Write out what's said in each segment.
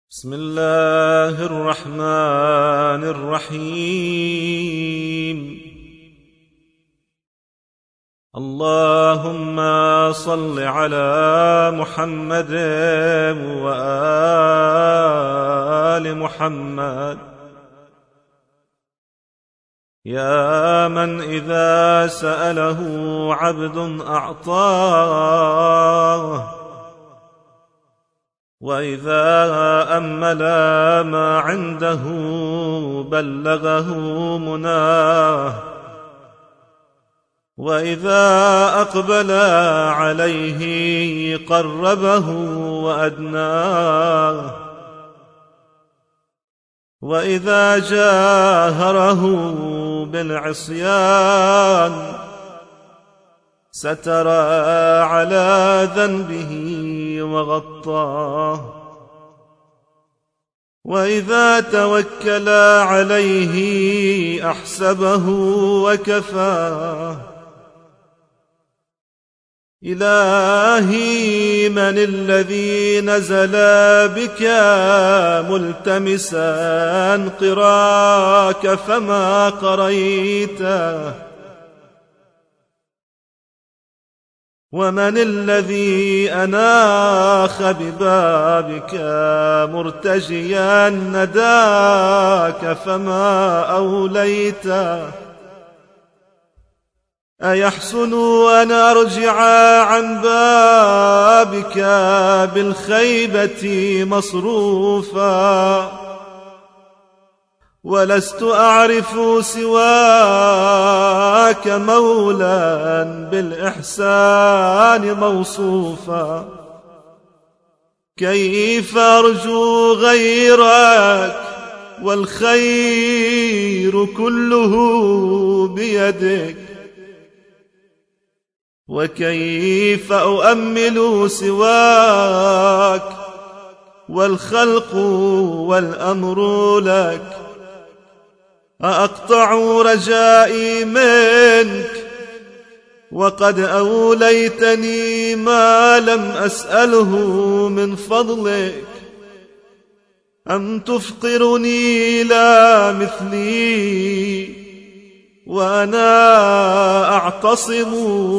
بسم الله الرحمن الرحيم. اللهم صل على محمد وآل محمد، يا من إذا سأله عبد أعطاه، وإذا أمل ما عنده بلغه مناه، وإذا أقبل عليه قربه وأدناه، وإذا جاهره بالعصيان ستر على ذنبه وغطاه، وإذا توكل عليه أحسبه وكفاه. إلهي، من الذي نزل بك ملتمسا قراك فما قريته؟ ومن الذي أناخ ببابك مرتجيا نداك فما أوليته؟ أيحسن أن أرجع عن بابك بالخيبة مصروفا، ولست أعرف سواك مولا بالإحسان موصوفا؟ كيف أرجو غيرك والخير كله بيدك؟ وكيف أؤمل سواك والخلق والأمر لك؟ أقطع رجائي منك وقد أوليتني ما لم أسأله من فضلك؟ أم تفقرني إلى مثلي وأنا أعتصم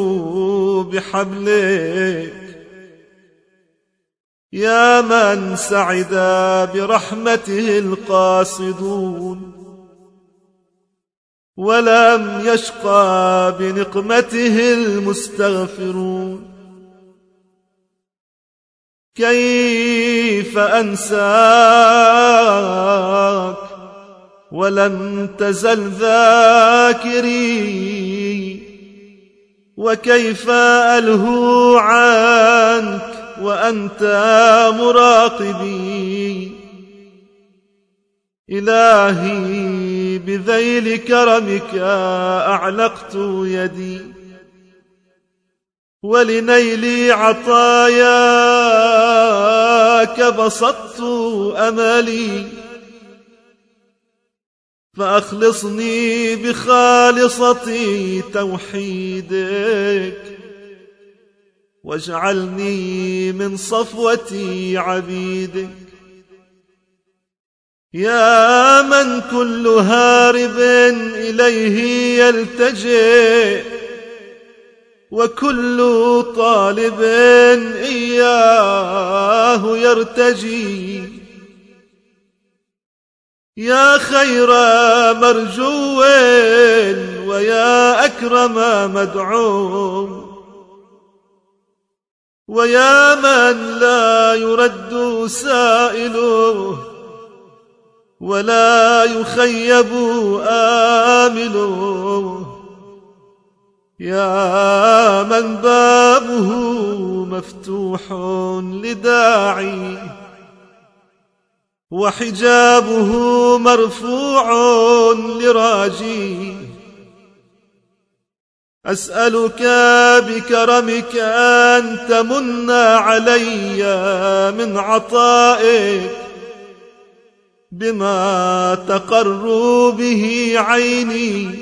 بحبلك؟ يا من سعد برحمته القاصدون ولم يشقى بنقمته المستغفرون، كيف أنساك ولم تزل ذاكري؟ وكيف ألهو عنك وأنت مراقبي؟ إلهي، بذيل كرمك أعلقت يدي، ولنيل عطاياك بسطت أملي، فأخلصني بخالصة توحيدك، واجعلني من صفوة عبيدك. يا من كل هارب إليه يلتجئ، وكل طالب إياه يرتجي، يا خير مرجو ويا أكرم مدعو، ويا من لا يرد سائله ولا يخيب آمله، يا من بابه مفتوح لداعي وحجابه مرفوع لراجي. أسألك بكرمك أن تمن علي من عطائك بما تقر به عيني،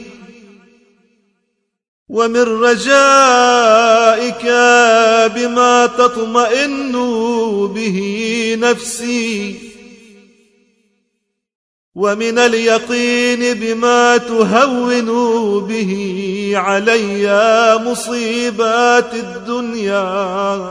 ومن رجائك بما تطمئن به نفسي، ومن اليقين بما تهون به علي مصيبات الدنيا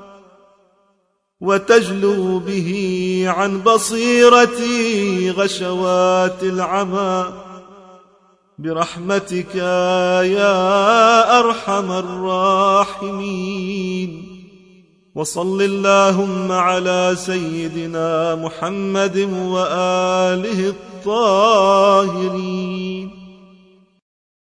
وتجلو به عن بصيرتي غشوات العمى برحمتك يا أرحم الراحمين. وصل اللهم على سيدنا محمد وآله الطاهرين.